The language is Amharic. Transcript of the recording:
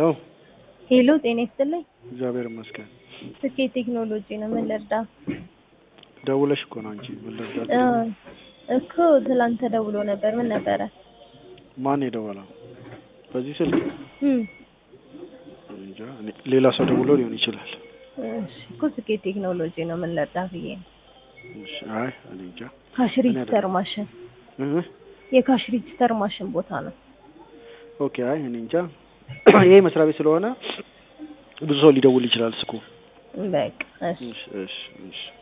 ሄሎ ጤና ይስጥልኝ። እግዚአብሔር ይመስገን። ስኬት ቴክኖሎጂ ነው። ምን ልርዳ? ደውለሽ እኮ ነው አንቺ። ምን ልርዳ? እኮ ትላንት ተደውሎ ነበር። ምን ነበረ? ማን የደወለው? በዚህ ስልክ? እንጃ። ሌላ ሰው ደውሎ ሊሆን ይችላል። እሺ እኮ ስኬት ቴክኖሎጂ ነው። ምን ልርዳ ብዬ ነው። እሺ። አይ እኔ እንጃ። ካሽ ሬጂስተር ማሽን የካሽ ሬጂስተር ማሽን ቦታ ነው። ኦኬ። አይ እኔ እንጃ። ይሄ መስሪያ ቤት ስለሆነ ብዙ ሰው ሊደውል ይችላል ስልኩ። በቃ እሺ እሺ እሺ እሺ